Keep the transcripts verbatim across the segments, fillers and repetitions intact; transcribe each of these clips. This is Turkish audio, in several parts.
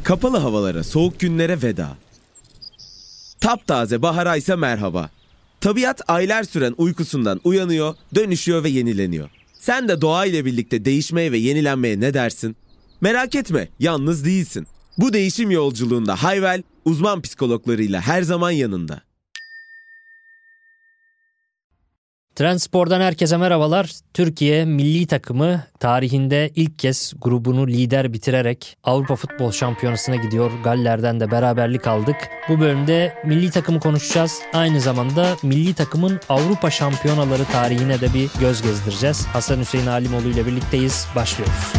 Kapalı havalara, soğuk günlere veda. Taptaze bahara ise merhaba. Tabiat aylar süren uykusundan uyanıyor, dönüşüyor ve yenileniyor. Sen de doğa ile birlikte değişmeye ve yenilenmeye ne dersin? Merak etme, yalnız değilsin. Bu değişim yolculuğunda Hayvel, uzman psikologlarıyla her zaman yanında. Trendspor'dan herkese merhabalar. Türkiye milli takımı tarihinde ilk kez grubunu lider bitirerek Avrupa Futbol Şampiyonası'na gidiyor. Galler'den de beraberlik aldık. Bu bölümde milli takımı konuşacağız. Aynı zamanda milli takımın Avrupa Şampiyonaları tarihine de bir göz gezdireceğiz. Hasan Hüseyin Alimoğlu ile birlikteyiz. Başlıyoruz.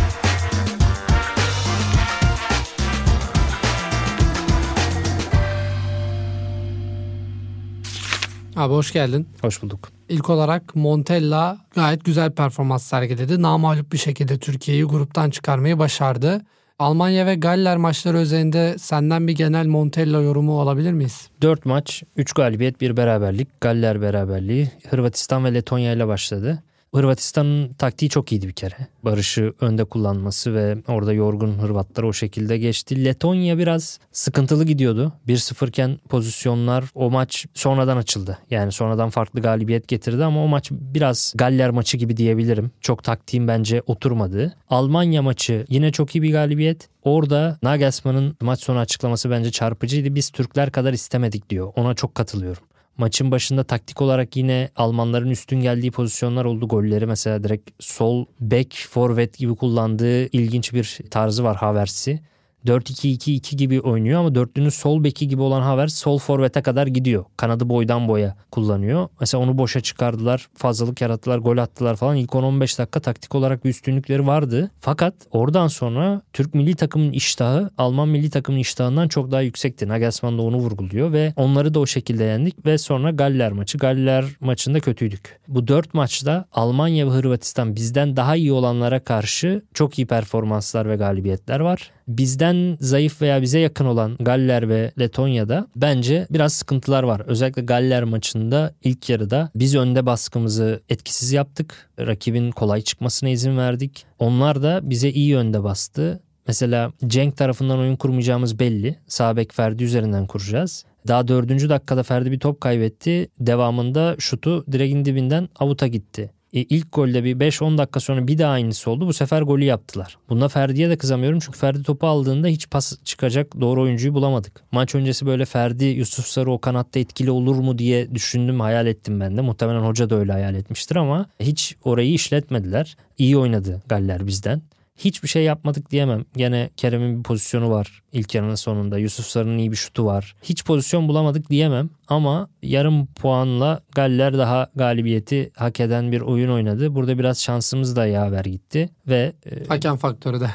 Abi hoş geldin. Hoş bulduk. İlk olarak Montella gayet güzel performans sergiledi. Namağlup bir şekilde Türkiye'yi gruptan çıkarmayı başardı. Almanya ve Galler maçları üzerinde senden bir genel Montella yorumu alabilir miyiz? dört maç, üç galibiyet, bir beraberlik. Galler beraberliği. Hırvatistan ve Letonya ile başladı. Hırvatistan'ın taktiği çok iyiydi bir kere. Barış'ı önde kullanması ve orada yorgun Hırvatlar o şekilde geçti. Letonya biraz sıkıntılı gidiyordu. bir sıfırken pozisyonlar, o maç sonradan açıldı. Yani sonradan farklı galibiyet getirdi ama o maç biraz Galler maçı gibi diyebilirim. Çok taktiğim bence oturmadı. Almanya maçı yine çok iyi bir galibiyet. Orada Nagelsmann'ın maç sonu açıklaması bence çarpıcıydı. Biz Türkler kadar istemedik diyor. Ona çok katılıyorum. Maçın başında taktik olarak yine Almanların üstün geldiği pozisyonlar oldu. Golleri mesela direkt sol bek, forvet gibi kullandığı ilginç bir tarzı var Havertz'i. dört iki iki iki gibi oynuyor ama dörtlünün sol beki gibi olan Havertz sol forvete kadar gidiyor. Kanadı boydan boya kullanıyor. Mesela onu boşa çıkardılar, fazlalık yarattılar, gol attılar falan. İlk on on beş dakika taktik olarak bir üstünlükleri vardı. Fakat oradan sonra Türk milli takımının iştahı Alman milli takımının iştahından çok daha yüksekti. Nagelsmann da onu vurguluyor ve onları da o şekilde yendik ve sonra Galler maçı. Galler maçında kötüydük. Bu dört maçta Almanya ve Hırvatistan bizden daha iyi olanlara karşı çok iyi performanslar ve galibiyetler var. Bizden zayıf veya bize yakın olan Galler ve Letonya'da bence biraz sıkıntılar var. Özellikle Galler maçında ilk yarıda biz önde baskımızı etkisiz yaptık. Rakibin kolay çıkmasına izin verdik. Onlar da bize iyi önde bastı. Mesela Cenk tarafından oyun kurmayacağımız belli. Sağ bek Ferdi üzerinden kuracağız. Daha dördüncü dakikada Ferdi bir top kaybetti. Devamında şutu direğin dibinden avuta gitti. E, ilk golde bir beş on dakika sonra bir daha aynısı oldu. Bu sefer golü yaptılar. Bunda Ferdi'ye de kızamıyorum çünkü Ferdi topu aldığında hiç pas çıkacak doğru oyuncuyu bulamadık. Maç öncesi böyle Ferdi, Yusuf Sarı o kanatta etkili olur mu diye düşündüm, hayal ettim ben de. Muhtemelen hoca da öyle hayal etmiştir ama hiç orayı işletmediler. İyi oynadı Galler bizden. Hiçbir şey yapmadık diyemem. Gene Kerem'in bir pozisyonu var ilk yarının sonunda. Yusuf Sarı'nın iyi bir şutu var. Hiç pozisyon bulamadık diyemem ama yarım puanla Galler daha galibiyeti hak eden bir oyun oynadı. Burada biraz şansımız da yaver gitti ve e... hakem faktörü de.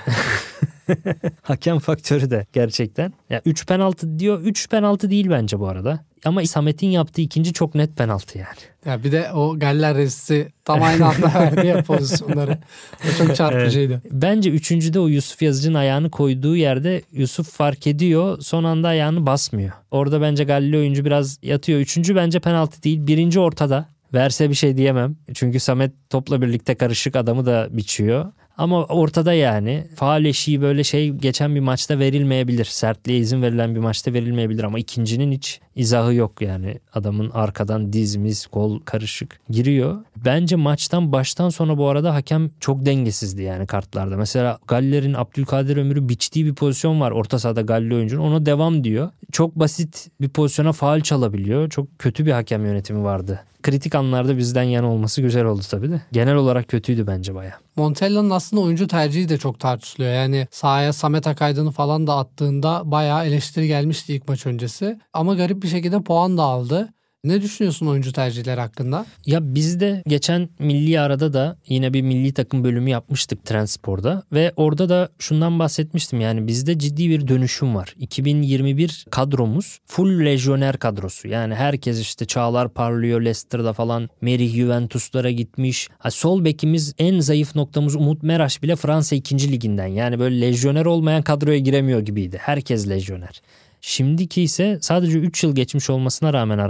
Hakem faktörü de gerçekten. Ya üç penaltı diyor. üç penaltı değil bence bu arada. Ama Samet'in yaptığı ikinci çok net penaltı yani. Ya bir de o Galler rezisi tam aynı anda verdi ya pozisyonları. O çok çarpıcıydı. Evet. Bence üçüncüde o Yusuf Yazıcı'nın ayağını koyduğu yerde Yusuf fark ediyor. Son anda ayağını basmıyor. Orada bence Galli oyuncu biraz yatıyor. Üçüncü bence penaltı değil. Birinci ortada. Verse bir şey diyemem. Çünkü Samet topla birlikte karışık adamı da biçiyor. Ama ortada yani. Faul eşiği böyle şey geçen bir maçta verilmeyebilir. Sertliğe izin verilen bir maçta verilmeyebilir ama ikincinin hiç izahı yok yani. Adamın arkadan dizimiz, kol karışık giriyor. Bence maçtan baştan sona bu arada hakem çok dengesizdi yani kartlarda. Mesela Galler'in Abdülkadir Ömür'ü biçtiği bir pozisyon var. Orta sahada Galli oyuncunun ona devam diyor. Çok basit bir pozisyona faul çalabiliyor. Çok kötü bir hakem yönetimi vardı. Kritik anlarda bizden yana olması güzel oldu tabii de. Genel olarak kötüydü bence bayağı. Montella'nın aslında oyuncu tercihi de çok tartışılıyor. Yani sahaya Samet Akaydın'ı falan da attığında bayağı eleştiri gelmişti ilk maç öncesi. Ama garip bir şekilde puan da aldı. Ne düşünüyorsun oyuncu tercihleri hakkında? Ya biz de geçen milli arada da yine bir milli takım bölümü yapmıştık Trendspor'da ve orada da şundan bahsetmiştim, yani bizde ciddi bir dönüşüm var. iki bin yirmi bir kadromuz full lejyoner kadrosu, yani herkes işte Çağlar parlıyor Leicester'da falan, Merih Juventus'lara gitmiş. Ha, sol bekimiz en zayıf noktamız Umut Meraş bile Fransa ikinci liginden, yani böyle lejyoner olmayan kadroya giremiyor gibiydi. Herkes lejyoner. Şimdiki ise sadece üç yıl geçmiş olmasına rağmen aradan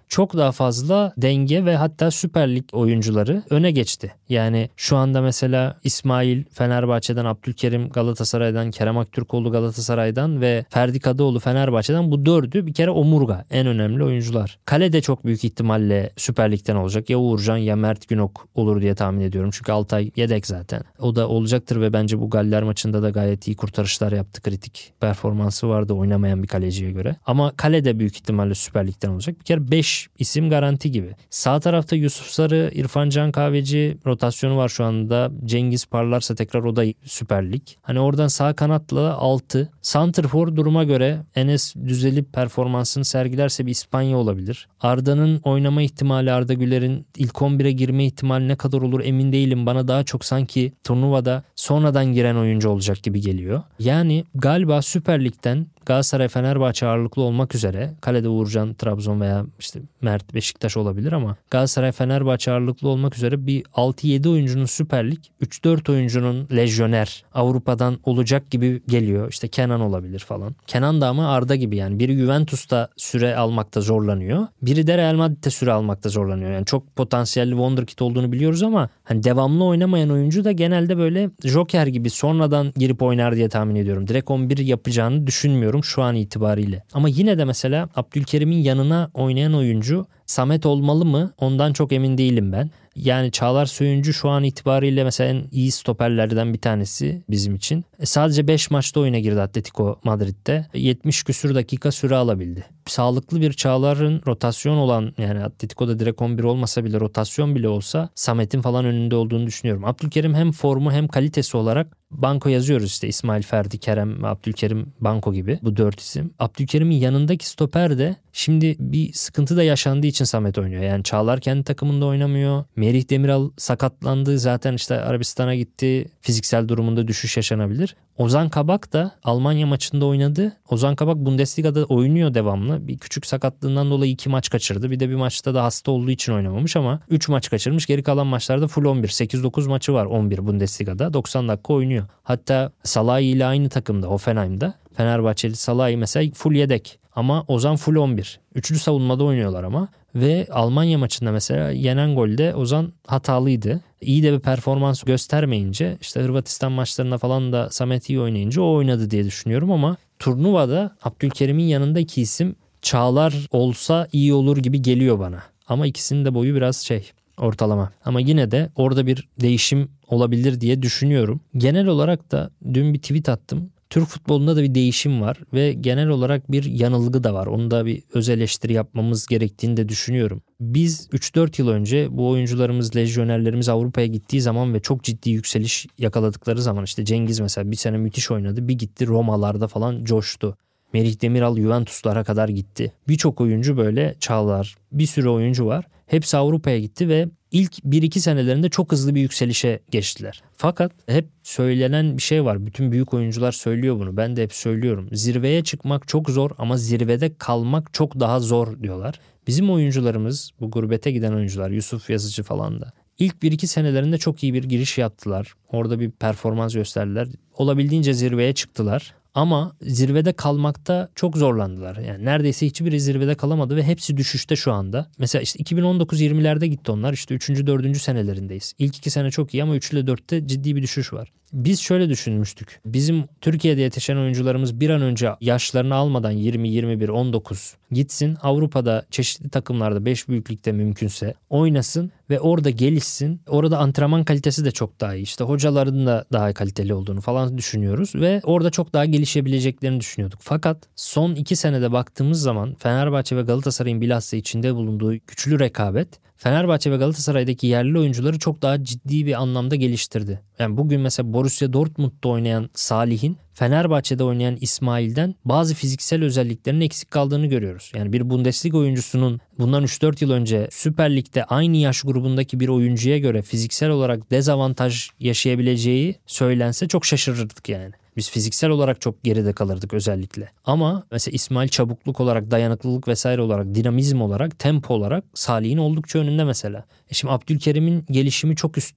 çok daha fazla denge ve hatta Süper Lig oyuncuları öne geçti. Yani şu anda mesela İsmail Fenerbahçe'den, Abdülkerim Galatasaray'dan, Kerem Aktürkoğlu Galatasaray'dan ve Ferdi Kadıoğlu Fenerbahçe'den, bu dördü bir kere omurga, en önemli oyuncular. Kale de çok büyük ihtimalle Süper Lig'den olacak. Ya Uğurcan ya Mert Günok olur diye tahmin ediyorum. Çünkü Altay yedek zaten. O da olacaktır ve bence bu Galler maçında da gayet iyi kurtarışlar yaptı. Kritik performansı vardı oynamayan bir kaleciye göre. Ama kale de büyük ihtimalle Süper Lig'den olacak. Bir kere beş isim garanti gibi. Sağ tarafta Yusuf Sarı, İrfan Can Kahveci rotasyonu var şu anda. Cengiz parlarsa tekrar o da Süper Lig. Hani oradan sağ kanatla altı. Santrfor duruma göre Enes düzelip performansını sergilerse bir İspanya olabilir. Arda'nın oynama ihtimali, Arda Güler'in ilk on bire girme ihtimali ne kadar olur emin değilim. Bana daha çok sanki turnuvada sonradan giren oyuncu olacak gibi geliyor. Yani galiba Süper Lig'den Galatasaray, Fenerbahçe ağırlıklı olmak üzere, kalede Uğurcan, Trabzon veya işte Mert, Beşiktaş olabilir ama Galatasaray, Fenerbahçe ağırlıklı olmak üzere bir altı yedi oyuncunun Süper Lig, üç dört oyuncunun lejyoner Avrupa'dan olacak gibi geliyor. İşte Kenan olabilir falan. Kenan da ama Arda gibi, yani biri Juventus'ta süre almakta zorlanıyor. Biri de Real Madrid'de süre almakta zorlanıyor. Yani çok potansiyelli wonderkid olduğunu biliyoruz ama hani devamlı oynamayan oyuncu da genelde böyle joker gibi sonradan girip oynar diye tahmin ediyorum. Direkt on bir yapacağını düşünmüyorum şu an itibariyle. Ama yine de mesela Abdülkerim'in yanına oynayan oyuncu Samet olmalı mı? Ondan çok emin değilim ben. Yani Çağlar Söyüncü şu an itibariyle mesela en iyi stoperlerden bir tanesi bizim için. E sadece beş maçta oyuna girdi Atletico Madrid'de. yetmiş küsür dakika süre alabildi. Sağlıklı bir Çağlar'ın rotasyon olan, yani Atletico'da direkt on bir olmasa bile rotasyon bile olsa Samet'in falan önünde olduğunu düşünüyorum. Abdülkerim hem formu hem kalitesi olarak banko yazıyoruz işte, İsmail, Ferdi, Kerem ve Abdülkerim banko gibi, bu dört isim. Abdülkerim'in yanındaki stoper de şimdi bir sıkıntı da yaşandığı için Samet oynuyor. Yani Çağlar kendi takımında oynamıyor. Merih Demiral sakatlandı. Zaten işte Arabistan'a gitti. Fiziksel durumunda düşüş yaşanabilir. Ozan Kabak da Almanya maçında oynadı. Ozan Kabak Bundesliga'da oynuyor devamlı. Bir küçük sakatlığından dolayı iki maç kaçırdı. Bir de bir maçta da hasta olduğu için oynamamış ama üç maç kaçırmış. Geri kalan maçlarda full on bir. sekiz dokuz maçı var on bir Bundesliga'da. doksan dakika oynuyor. Hatta Salahi ile aynı takımda, Hoffenheim'da. Fenerbahçeli Salahi mesela full yedek. Ama Ozan full on bir. Üçlü savunmada oynuyorlar ama. Ve Almanya maçında mesela yenen golde Ozan hatalıydı. İyi de bir performans göstermeyince, işte Hırvatistan maçlarında falan da Samet iyi oynayınca o oynadı diye düşünüyorum ama turnuvada Abdülkerim'in yanında iki isim Çağlar olsa iyi olur gibi geliyor bana. Ama ikisinin de boyu biraz şey, ortalama. Ama yine de orada bir değişim olabilir diye düşünüyorum. Genel olarak da dün bir tweet attım. Türk futbolunda da bir değişim var ve genel olarak bir yanılgı da var. Onu da bir öz eleştiri yapmamız gerektiğini de düşünüyorum. Biz üç dört yıl önce bu oyuncularımız, lejyonerlerimiz Avrupa'ya gittiği zaman ve çok ciddi yükseliş yakaladıkları zaman, işte Cengiz mesela bir sene müthiş oynadı. Bir gitti Romalarda falan coştu. Merih Demiral Juventus'lara kadar gitti. Birçok oyuncu böyle, Çağlar, bir sürü oyuncu var. Hepsi Avrupa'ya gitti ve ilk bir iki senelerinde çok hızlı bir yükselişe geçtiler. Fakat hep söylenen bir şey var. Bütün büyük oyuncular söylüyor bunu. Ben de hep söylüyorum. Zirveye çıkmak çok zor ama zirvede kalmak çok daha zor diyorlar. Bizim oyuncularımız, bu gurbete giden oyuncular, Yusuf Yazıcı falan da İlk bir iki senelerinde çok iyi bir giriş yaptılar. Orada bir performans gösterdiler. Olabildiğince zirveye çıktılar. Ama zirvede kalmakta çok zorlandılar. Yani neredeyse hiçbiri zirvede kalamadı ve hepsi düşüşte şu anda. Mesela işte iki bin on dokuz yirmilerde gitti onlar. İşte üçüncü dördüncü senelerindeyiz. İlk iki sene çok iyi ama üç ile dörtte ciddi bir düşüş var. Biz şöyle düşünmüştük. Bizim Türkiye'de yetişen oyuncularımız bir an önce yaşlarını almadan yirmi, yirmi bir, on dokuz gitsin. Avrupa'da çeşitli takımlarda beş büyüklükte mümkünse oynasın ve orada gelişsin. Orada antrenman kalitesi de çok daha iyi. İşte hocaların da daha kaliteli olduğunu falan düşünüyoruz ve orada çok daha gelişebileceklerini düşünüyorduk. Fakat son iki senede baktığımız zaman Fenerbahçe ve Galatasaray'ın bilhassa içinde bulunduğu güçlü rekabet Fenerbahçe ve Galatasaray'daki yerli oyuncuları çok daha ciddi bir anlamda geliştirdi. Yani bugün mesela Borussia Dortmund'da oynayan Salih'in Fenerbahçe'de oynayan İsmail'den bazı fiziksel özelliklerinin eksik kaldığını görüyoruz. Yani bir Bundesliga oyuncusunun bundan üç dört yıl önce Süper Lig'de aynı yaş grubundaki bir oyuncuya göre fiziksel olarak dezavantaj yaşayabileceği söylense çok şaşırırdık yani. Biz fiziksel olarak çok geride kalırdık özellikle. Ama mesela İsmail çabukluk olarak, dayanıklılık vesaire olarak, dinamizm olarak, tempo olarak Salih'in oldukça önünde mesela. E şimdi Abdülkerim'in gelişimi çok üstte.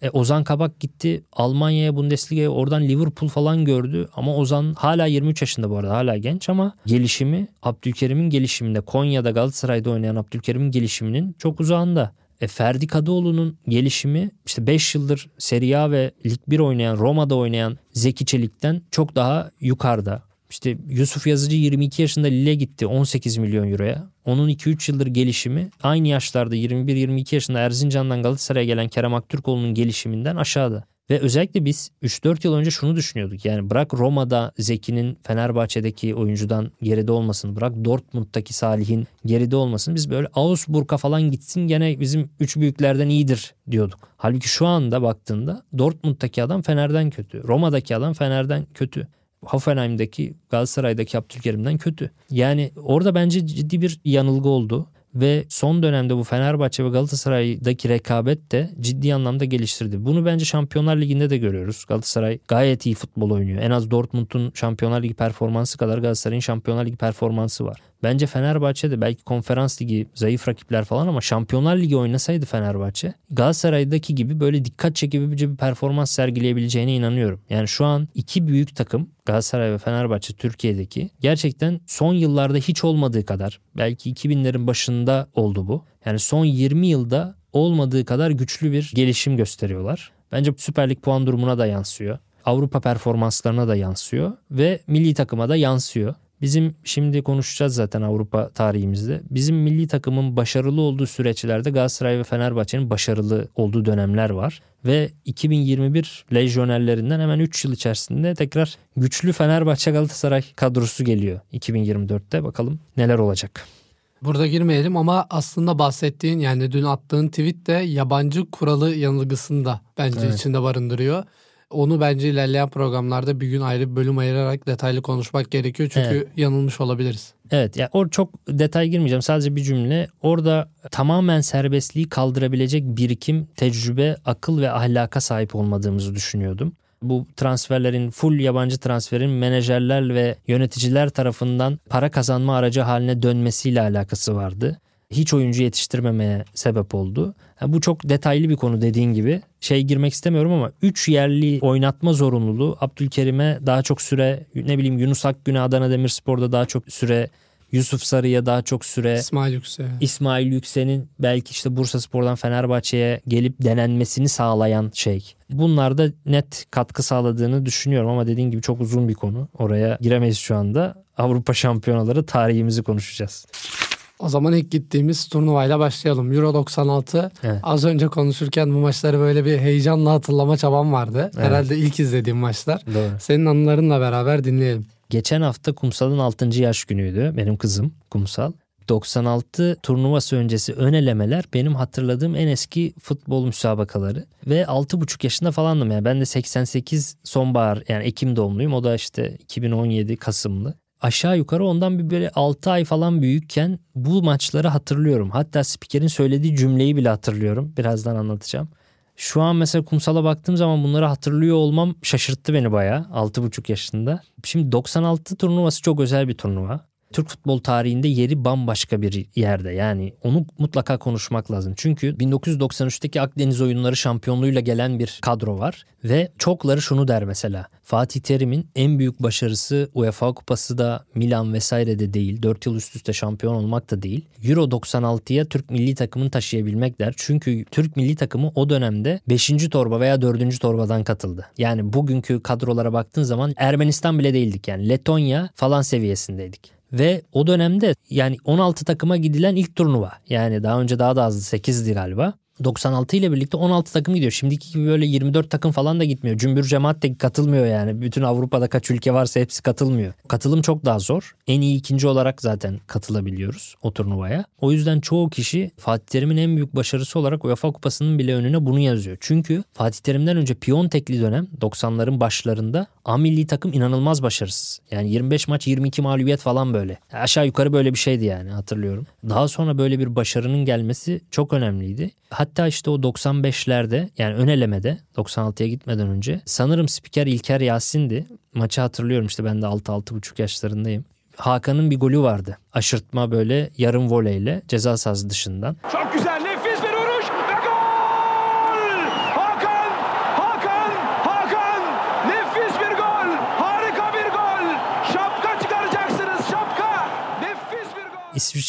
E, Ozan Kabak gitti Almanya'ya, Bundesliga'ya, oradan Liverpool falan gördü. Ama Ozan hala yirmi üç yaşında bu arada, hala genç ama gelişimi Abdülkerim'in gelişiminde, Konya'da Galatasaray'da oynayan Abdülkerim'in gelişiminin çok uzağında. E, Ferdi Kadıoğlu'nun gelişimi işte beş yıldır Serie A ve Lig bir oynayan, Roma'da oynayan Zeki Çelik'ten çok daha yukarıda. İşte Yusuf Yazıcı yirmi iki yaşında Lille gitti on sekiz milyon euroya. Onun iki üç yıldır gelişimi aynı yaşlarda yirmi bir yirmi iki yaşında Erzincan'dan Galatasaray'a gelen Kerem Aktürkoğlu'nun gelişiminden aşağıda. Ve özellikle biz üç dört yıl önce şunu düşünüyorduk. Yani bırak Roma'da Zeki'nin Fenerbahçe'deki oyuncudan geride olmasını, bırak Dortmund'daki Salih'in geride olmasını, biz böyle Augsburg'a falan gitsin gene bizim üç büyüklerden iyidir diyorduk. Halbuki şu anda baktığında Dortmund'daki adam Fener'den kötü. Roma'daki adam Fener'den kötü. Hoffenheim'deki, Galatasaray'daki Abdülkerim'den kötü. Yani orada bence ciddi bir yanılgı oldu. Ve son dönemde bu Fenerbahçe ve Galatasaray'daki rekabet de ciddi anlamda geliştirdi. Bunu bence Şampiyonlar Ligi'nde de görüyoruz. Galatasaray gayet iyi futbol oynuyor. En az Dortmund'un Şampiyonlar Ligi performansı kadar Galatasaray'ın Şampiyonlar Ligi performansı var. Bence Fenerbahçe'de belki Konferans Ligi zayıf rakipler falan ama Şampiyonlar Ligi oynasaydı Fenerbahçe, Galatasaray'daki gibi böyle dikkat çekici bir performans sergileyebileceğine inanıyorum. Yani şu an iki büyük takım, Galatasaray ve Fenerbahçe, Türkiye'deki gerçekten son yıllarda hiç olmadığı kadar, belki iki binlerin başında oldu bu. Yani son yirmi yılda olmadığı kadar güçlü bir gelişim gösteriyorlar. Bence Süper Lig puan durumuna da yansıyor. Avrupa performanslarına da yansıyor ve milli takıma da yansıyor. Bizim şimdi konuşacağız zaten Avrupa tarihimizde. Bizim milli takımın başarılı olduğu süreçlerde Galatasaray ve Fenerbahçe'nin başarılı olduğu dönemler var. Ve iki bin yirmi bir lejyonerlerinden hemen üç yıl içerisinde tekrar güçlü Fenerbahçe Galatasaray kadrosu geliyor iki bin yirmi dörtte. Bakalım neler olacak. Burada girmeyelim ama aslında bahsettiğin, yani dün attığın tweet de yabancı kuralı yanılgısını da bence evet. içinde barındırıyor. Onu bence ilerleyen programlarda bir gün ayrı bir bölüm ayırarak detaylı konuşmak gerekiyor. Çünkü evet. yanılmış olabiliriz. Evet, yani orada çok detay girmeyeceğim. Sadece bir cümle. Orada tamamen serbestliği kaldırabilecek birikim, tecrübe, akıl ve ahlaka sahip olmadığımızı düşünüyordum. Bu transferlerin, full yabancı transferin menajerler ve yöneticiler tarafından para kazanma aracı haline dönmesiyle alakası vardı. Hiç oyuncu yetiştirmemeye sebep oldu. Yani bu çok detaylı bir konu, dediğin gibi. Şey girmek istemiyorum ama üç yerli oynatma zorunluluğu Abdülkerim'e daha çok süre, ne bileyim Yunus Akgün'e Adana Demirspor'da daha çok süre, Yusuf Sarı'ya daha çok süre, İsmail Yüksel. İsmail Yüksel'in belki işte Bursaspor'dan Fenerbahçe'ye gelip denenmesini sağlayan şey. Bunlar da net katkı sağladığını düşünüyorum ama dediğin gibi çok uzun bir konu. Oraya giremeyiz şu anda. Avrupa şampiyonaları tarihimizi konuşacağız. O zaman ilk gittiğimiz turnuvayla başlayalım. Euro doksan altı. Evet. Az önce konuşurken bu maçları böyle bir heyecanla hatırlama çabam vardı. Evet. Herhalde ilk izlediğim maçlar. Doğru. Senin anılarınla beraber dinleyelim. Geçen hafta Kumsal'ın altıncı yaş günüydü. Benim kızım Kumsal. doksan altı turnuvası öncesi ön elemeler benim hatırladığım en eski futbol müsabakaları. Ve altı buçuk yaşında falandım yani. Ben de seksen sekiz sonbahar, yani Ekim doğumluyum. O da işte iki bin on yedi Kasımlı. Aşağı yukarı ondan bir böyle altı ay falan büyükken bu maçları hatırlıyorum. Hatta spikerin söylediği cümleyi bile hatırlıyorum. Birazdan anlatacağım. Şu an mesela Kumsal'a baktığım zaman bunları hatırlıyor olmam şaşırttı beni bayağı altı buçuk yaşında. Şimdi doksan altı turnuvası çok özel bir turnuva. Türk futbol tarihinde yeri bambaşka bir yerde, yani onu mutlaka konuşmak lazım. Çünkü bin dokuz yüz doksan üçteki Akdeniz Oyunları şampiyonluğuyla gelen bir kadro var ve çokları şunu der mesela: Fatih Terim'in en büyük başarısı UEFA Kupası da, Milan vesaire de değil, dört yıl üst üste şampiyon olmak da değil, Euro doksan altıya Türk milli takımını taşıyabilmek der. Çünkü Türk milli takımı o dönemde beşinci torba veya dördüncü torbadan katıldı. Yani bugünkü kadrolara baktığın zaman Ermenistan bile değildik, yani Letonya falan seviyesindeydik. Ve o dönemde yani on altı takıma gidilen ilk turnuva. Yani daha önce daha da azdı, sekizdi galiba. doksan altı ile birlikte on altı takım gidiyor. Şimdiki gibi böyle yirmi dört takım falan da gitmiyor. Cümbür cemaat de katılmıyor yani. Bütün Avrupa'da kaç ülke varsa hepsi katılmıyor. Katılım çok daha zor. En iyi ikinci olarak zaten katılabiliyoruz o turnuvaya. O yüzden çoğu kişi Fatih Terim'in en büyük başarısı olarak UEFA Kupası'nın bile önüne bunu yazıyor. Çünkü Fatih Terim'den önce Piontek'li dönem doksanların başlarında A milli takım inanılmaz başarısız. Yani yirmi beş maç yirmi iki mağlubiyet falan böyle. Aşağı yukarı böyle bir şeydi yani, hatırlıyorum. Daha sonra böyle bir başarının gelmesi çok önemliydi. Hatta işte o doksan beşlerde, yani ön elemede doksan altıya gitmeden önce sanırım spiker İlker Yasin'di. Maçı hatırlıyorum, işte ben de altı altı buçuk yaşlarındayım. Hakan'ın bir golü vardı. Aşırtma böyle yarım voleyle ceza sahası dışından. Çok güzel, nefis bir vuruş ve gol! Hakan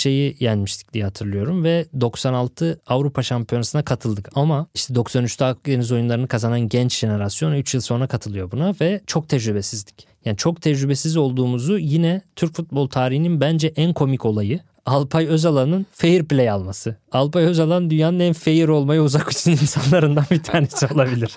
Fenerbahçe'yi yenmiştik diye hatırlıyorum ve doksan altı Avrupa Şampiyonası'na katıldık. Ama işte doksan üçte Akdeniz oyunlarını kazanan genç jenerasyon üç yıl sonra katılıyor buna ve çok tecrübesizdik. Yani çok tecrübesiz olduğumuzu yine Türk futbol tarihinin bence en komik olayı Alpay Özalan'ın fair play alması. Alpay Özalan dünyanın en fair olmaya uzak insanlarından bir tanesi olabilir.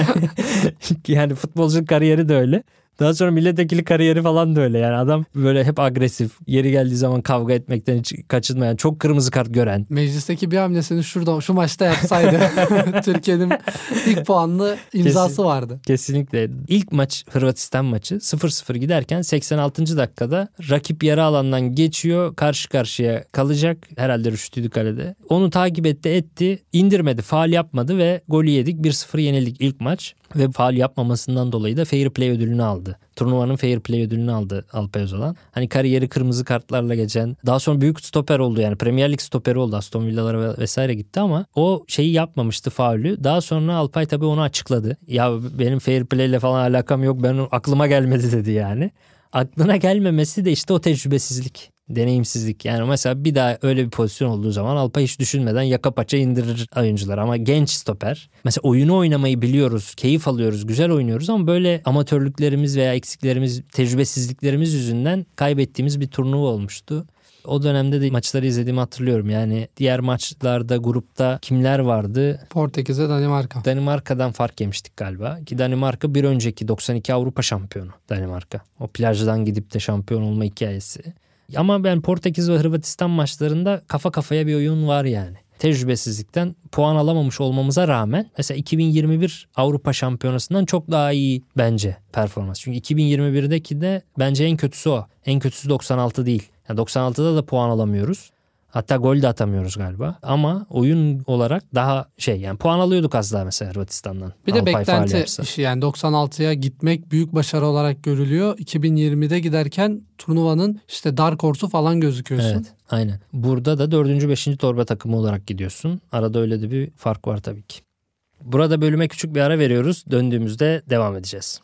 Yani futbolculuk kariyeri de öyle. Daha sonra milletvekili kariyeri falan da öyle. Yani adam böyle hep agresif, yeri geldiği zaman kavga etmekten hiç kaçınmayan, çok kırmızı kart gören. Meclisteki bir hamlesini şurada şu maçta yapsaydı Türkiye'nin ilk puanlı imzası Kesin, vardı. Kesinlikle. İlk maç Hırvatistan maçı sıfır sıfır giderken seksen altıncı dakikada rakip yarı alandan geçiyor, karşı karşıya kalacak. Herhalde Rüştü'ydü kalede. Onu takip etti etti, indirmedi, faul yapmadı ve golü yedik. bir sıfır yenildik ilk maç. Ve faul yapmamasından dolayı da fair play ödülünü aldı. Turnuvanın fair play ödülünü aldı Alpay Özalan. Hani kariyeri kırmızı kartlarla geçen, daha sonra büyük stoper oldu, yani Premier Lig stoperi oldu. Aston Villa'lara vesaire gitti ama o şeyi yapmamıştı, faulü. Daha sonra Alpay tabii onu açıkladı. Ya benim fair play ile falan alakam yok, ben aklıma gelmedi dedi yani. Aklına gelmemesi de işte o tecrübesizlik. Deneyimsizlik. Yani mesela bir daha öyle bir pozisyon olduğu zaman Alpay hiç düşünmeden yaka paça indirir oyuncular. Ama genç stoper. Mesela oyunu oynamayı biliyoruz, keyif alıyoruz, güzel oynuyoruz ama böyle amatörlüklerimiz veya eksiklerimiz, tecrübesizliklerimiz yüzünden kaybettiğimiz bir turnuva olmuştu. O dönemde de maçları izlediğimi hatırlıyorum. Yani diğer maçlarda grupta kimler vardı? Portekiz'e Danimarka. Danimarka'dan fark yemiştik galiba. Ki Danimarka bir önceki doksan iki Avrupa şampiyonu Danimarka. O plajdan gidip de şampiyon olma hikayesi. Ama ben Portekiz ve Hırvatistan maçlarında kafa kafaya bir oyun var yani. Tecrübesizlikten puan alamamış olmamıza rağmen mesela iki bin yirmi bir Avrupa Şampiyonası'ndan çok daha iyi bence performans. Çünkü iki bin yirmi birdeki de bence en kötüsü o. En kötüsü doksan altı değil. Yani doksan altıda da puan alamıyoruz. Hatta gol de atamıyoruz galiba. Ama oyun olarak daha şey, yani puan alıyorduk az daha mesela Hırvatistan'dan. Bir de beklenti işi, yani doksan altıya gitmek büyük başarı olarak görülüyor. iki bin yirmide giderken turnuvanın işte dark horse'u falan gözüküyorsun. Evet, aynen. Burada da dördüncü beşinci torba takımı olarak gidiyorsun. Arada öyle de bir fark var tabii ki. Burada bölüme küçük bir ara veriyoruz. Döndüğümüzde devam edeceğiz.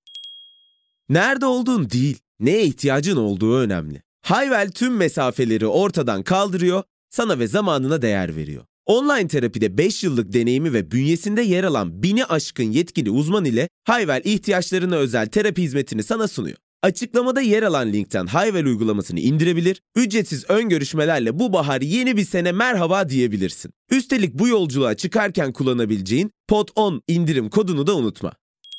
Nerede olduğun değil, neye ihtiyacın olduğu önemli. Hayvel tüm mesafeleri ortadan kaldırıyor, sana ve zamanına değer veriyor. Online terapide beş yıllık deneyimi ve bünyesinde yer alan bini aşkın yetkili uzman ile Hayvel ihtiyaçlarına özel terapi hizmetini sana sunuyor. Açıklamada yer alan linkten Hayvel uygulamasını indirebilir, ücretsiz ön görüşmelerle bu bahar yeni bir sene merhaba diyebilirsin. Üstelik bu yolculuğa çıkarken kullanabileceğin pod on indirim kodunu da unutma.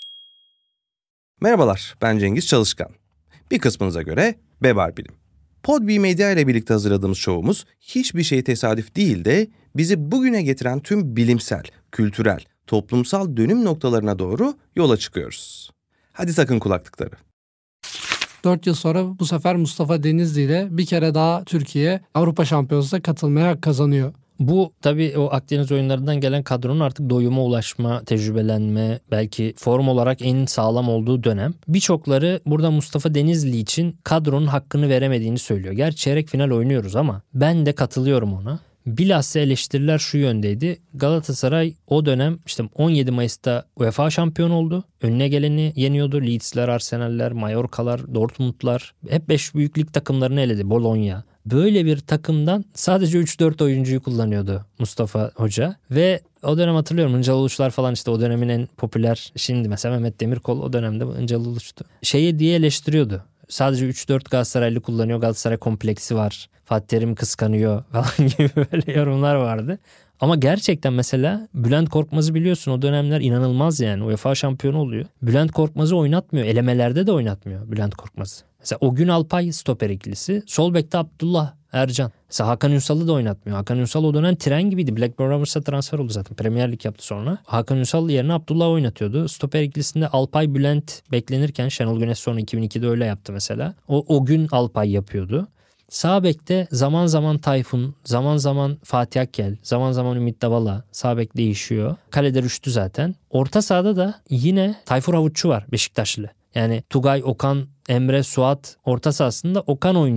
Merhabalar, ben Cengiz Çalışkan. Bir kısmınıza göre Bebar Bilim. Podbi Medya ile birlikte hazırladığımız şovumuz hiçbir şey tesadüf değil de bizi bugüne getiren tüm bilimsel, kültürel, toplumsal dönüm noktalarına doğru yola çıkıyoruz. Hadi takın kulaklıkları. dört yıl sonra bu sefer Mustafa Denizli ile bir kere daha Türkiye Avrupa Şampiyonası'na katılmaya hak kazanıyor. Bu tabii o Akdeniz oyunlarından gelen kadronun artık doyuma ulaşma, tecrübelenme, belki form olarak en sağlam olduğu dönem. Birçokları burada Mustafa Denizli için kadronun hakkını veremediğini söylüyor. Gerçi çeyrek final oynuyoruz ama ben de katılıyorum ona. Bilhassa eleştiriler şu yöndeydi. Galatasaray o dönem işte on yedi Mayıs'ta UEFA şampiyonu oldu. Önüne geleni yeniyordu. Leeds'ler, Arsenal'ler, Mallorca'lar, Dortmund'lar. Hep beş büyük lig takımlarını eledi. Bologna. Böyle bir takımdan sadece üç dört oyuncuyu kullanıyordu Mustafa Hoca. Ve o dönem hatırlıyorum Hıncal Uluçlar falan, işte o dönemin en popüler, şimdi mesela Mehmet Demirkol, o dönemde Hıncal Uluç'tu. Şeyi diye eleştiriyordu. Sadece üç dört Galatasaraylı kullanıyor. Galatasaray kompleksi var. Fatih Terim kıskanıyor falan gibi böyle yorumlar vardı. Ama gerçekten mesela Bülent Korkmaz'ı biliyorsun, o dönemler inanılmaz yani. UEFA şampiyonu oluyor. Bülent Korkmaz'ı oynatmıyor. Elemelerde de oynatmıyor Bülent Korkmaz'ı. Mesela o gün Alpay stoper ikilisi. Sol bekte Abdullah Ercan. Mesela Hakan Ünsal'ı da oynatmıyor. Hakan Ünsal o dönem tren gibiydi. Blackburn Rovers'a transfer oldu zaten. Premier Lig yaptı sonra. Hakan Ünsal yerine Abdullah oynatıyordu. Stoper ikilisinde Alpay Bülent beklenirken Şenol Güneş sonra iki bin ikide öyle yaptı mesela. O, o gün Alpay yapıyordu. Sağ bekte zaman zaman Tayfun, zaman zaman Fatih Akkel, zaman zaman Ümit Davala. Sağ bek değişiyor. Kalede Rüştü zaten. Orta sahada da yine Tayfur Havutçu var, Beşiktaşlı. Yani Tugay, Okan, Emre, Suat orta sahasında Okan oynuyor.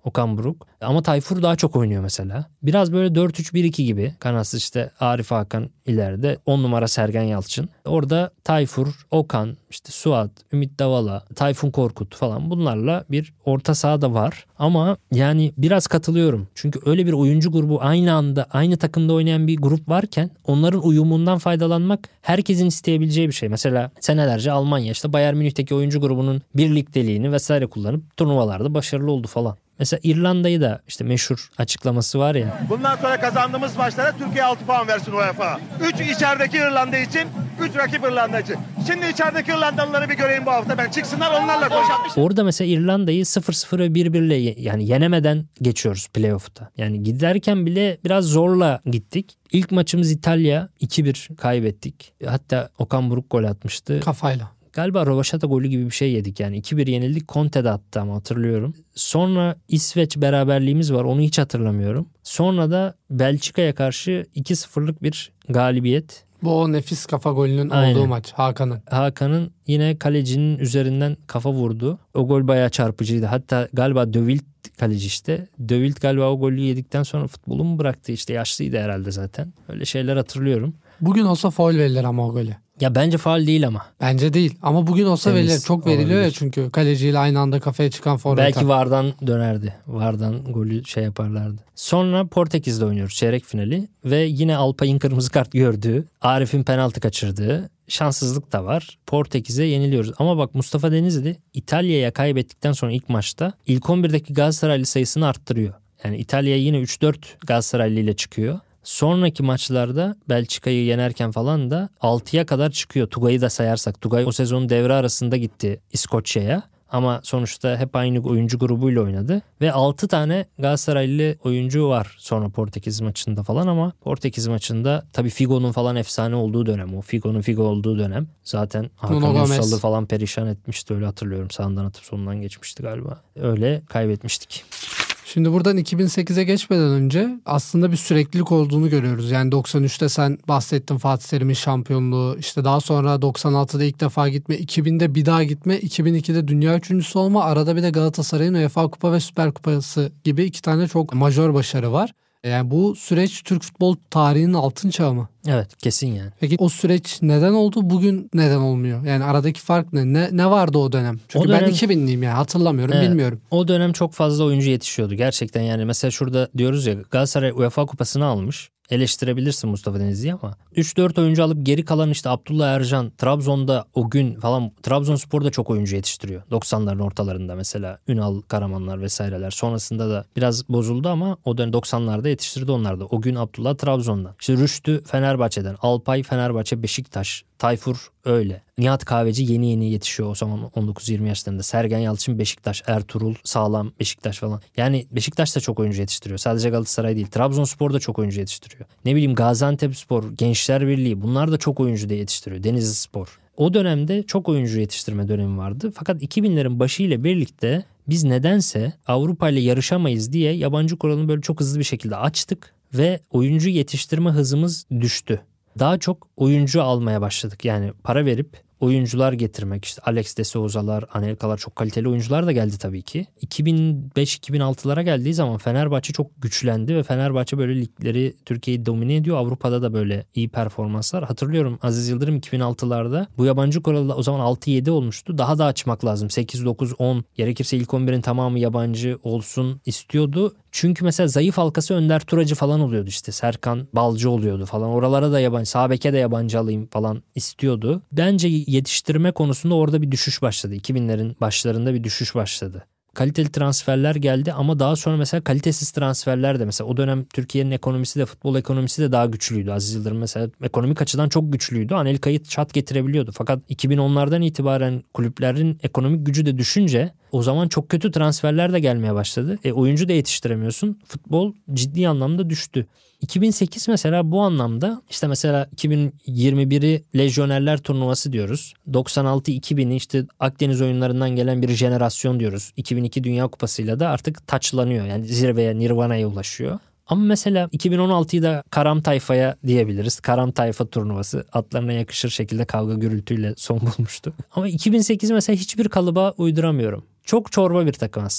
Okan Buruk. Ama Tayfur daha çok oynuyor mesela. Biraz böyle dört üç bir iki gibi. Kanatsız işte Arif Hakan ileride. on numara Sergen Yalçın. Orada Tayfur, Okan, işte Suat, Ümit Davala, Tayfun Korkut falan bunlarla bir orta saha da var. Ama yani biraz katılıyorum. Çünkü öyle bir oyuncu grubu aynı anda aynı takımda oynayan bir grup varken onların uyumundan faydalanmak herkesin isteyebileceği bir şey. Mesela senelerce Almanya işte Bayern Münih'teki oyuncu grubunun birlikteliğini vesaire kullanıp turnuvalarda başarılı oldu falan. Mesela İrlanda'yı da işte meşhur açıklaması var ya. Bundan sonra kazandığımız maçlara Türkiye altı puan versin UEFA. üç içerideki İrlanda için, üç rakip İrlanda için. Şimdi içerideki İrlandalıları bir göreyim bu hafta. Ben çıksınlar onlarla konuşalım. Orada mesela İrlanda'yı sıfır sıfır ve bir birle yani yenemeden geçiyoruz playoff'ta. Yani giderken bile biraz zorla gittik. İlk maçımız İtalya, iki bir kaybettik. Hatta Okan Buruk gol atmıştı. Kafayla. Galiba Rövaşata golü gibi bir şey yedik yani. iki bir yenildik. Conte de attı ama hatırlıyorum. Sonra İsveç beraberliğimiz var. Onu hiç hatırlamıyorum. Sonra da Belçika'ya karşı iki sıfırlık bir galibiyet. Bu o nefis kafa golünün Aynen. olduğu maç Hakan'ın. Hakan'ın yine kalecinin üzerinden kafa vurdu. O gol bayağı çarpıcıydı. Hatta galiba De Wild kaleci işte. De Wild galiba o golü yedikten sonra futbolu mu bıraktı işte yaşlıydı herhalde zaten. Öyle şeyler hatırlıyorum. Bugün olsa faul verilir ama o golü. Ya bence faul değil ama. Bence değil ama bugün olsa Temiz verilir. Çok veriliyor olabilir. ya çünkü kaleciyle aynı anda kafaya çıkan forvet. Belki V A R'dan dönerdi. V A R'dan golü şey yaparlardı. Sonra Portekiz'de oynuyoruz çeyrek finali ve yine Alpay'ın kırmızı kart gördüğü, Arif'in penaltı kaçırdığı şanssızlık da var. Portekiz'e yeniliyoruz. Ama bak Mustafa Denizli İtalya'ya kaybettikten sonra ilk maçta ilk on birdeki Galatasaraylı sayısını arttırıyor. Yani İtalya'ya yine üç dört Galatasaraylı ile çıkıyor. Sonraki maçlarda Belçika'yı yenerken falan da altıya kadar çıkıyor. Tugay'ı da sayarsak. Tugay o sezonun devre arasında gitti İskoçya'ya. Ama sonuçta hep aynı oyuncu grubuyla oynadı. Ve altı tane Galatasaraylı oyuncu var sonra Portekiz maçında falan ama Portekiz maçında tabii Figo'nun falan efsane olduğu dönem o. Figo'nun Figo olduğu dönem. Zaten Hakan Ünsal'ı falan perişan etmişti öyle hatırlıyorum. Sağından atıp sonundan geçmişti galiba. Öyle kaybetmiştik. Şimdi buradan iki bin sekize geçmeden önce aslında bir süreklilik olduğunu görüyoruz. Yani doksan üçte sen bahsettin Fatih Terim'in şampiyonluğu. İşte daha sonra doksan altıda ilk defa gitme, iki binde bir daha gitme, iki bin ikide dünya üçüncüsü olma. Arada bir de Galatasaray'ın UEFA Kupa ve Süper Kupası gibi iki tane çok majör başarı var. Yani bu süreç Türk futbol tarihinin altın çağı mı? Evet kesin yani. Peki o süreç neden oldu? Bugün neden olmuyor? Yani aradaki fark ne? Ne, ne vardı o dönem? Çünkü o dönem, ben iki binliyim yani hatırlamıyorum, evet, bilmiyorum. O dönem çok fazla oyuncu yetişiyordu. Gerçekten yani mesela şurada diyoruz ya Galatasaray UEFA Kupası'nı almış. Eleştirebilirsin Mustafa Denizli'yi ama üç dört oyuncu alıp geri kalan işte Abdullah Ercan, Trabzon'da o gün falan Trabzonspor da çok oyuncu yetiştiriyor. doksanların ortalarında mesela Ünal Karamanlar vesaireler. Sonrasında da biraz bozuldu ama o dönem doksanlarda yetiştirdi onlar da. O gün Abdullah Trabzon'da. İşte Rüştü Fenerbahçe'den, Alpay Fenerbahçe, Beşiktaş, Tayfur öyle. Nihat Kahveci yeni yeni yetişiyor o zaman on dokuz yirmi yaşlarında. Sergen Yalçın Beşiktaş, Ertuğrul Sağlam Beşiktaş falan. Yani Beşiktaş da çok oyuncu yetiştiriyor. Sadece Galatasaray değil. Trabzonspor da çok oyuncu yetiştiriyor. Ne bileyim Gaziantepspor, Gençler Birliği bunlar da çok oyuncu da yetiştiriyor. Denizlispor. O dönemde çok oyuncu yetiştirme dönemi vardı. Fakat iki binlerin başı ile birlikte biz nedense Avrupa ile yarışamayız diye yabancı kuralını böyle çok hızlı bir şekilde açtık ve oyuncu yetiştirme hızımız düştü. Daha çok oyuncu almaya başladık. Yani para verip oyuncular getirmek. İşte Alex de Souza'lar, Anelka'lar çok kaliteli oyuncular da geldi tabii ki. iki bin beş iki bin altılara geldiği zaman Fenerbahçe çok güçlendi ve Fenerbahçe böyle ligleri Türkiye'yi domine ediyor. Avrupa'da da böyle iyi performanslar. Hatırlıyorum Aziz Yıldırım iki bin altılarda bu yabancı kuralı o zaman altı yedi olmuştu. Daha da açmak lazım. sekiz dokuz on gerekirse ilk on birin tamamı yabancı olsun istiyordu. Çünkü mesela zayıf halkası Önder Turacı falan oluyordu işte. Serkan Balcı oluyordu falan. Oralara da yabancı, sağ beke de yabancı alayım falan istiyordu. Bence yetiştirme konusunda orada bir düşüş başladı. iki binlerin başlarında bir düşüş başladı. Kaliteli transferler geldi ama daha sonra mesela kalitesiz transferler de mesela o dönem Türkiye'nin ekonomisi de futbol ekonomisi de daha güçlüydü. Aziz Yıldırım mesela ekonomik açıdan çok güçlüydü. Anelka'yı çat getirebiliyordu. Fakat iki bin onlardan itibaren kulüplerin ekonomik gücü de düşünce o zaman çok kötü transferler de gelmeye başladı. E, oyuncu da yetiştiremiyorsun. Futbol ciddi anlamda düştü. iki bin sekiz mesela bu anlamda işte mesela iki bin yirmi biri Lejyonerler Turnuvası diyoruz. doksan altı iki bini işte Akdeniz oyunlarından gelen bir jenerasyon diyoruz. iki bin iki Dünya Kupası'yla da artık taçlanıyor. Yani zirveye, Nirvana'ya ulaşıyor. Ama mesela iki bin on altıyı da Karam Tayfa'ya diyebiliriz. Karam Tayfa turnuvası atlarına yakışır şekilde kavga gürültüyle son bulmuştu. Ama iki bin sekiz mesela hiçbir kalıba uyduramıyorum. Çok çorba bir takım aslında.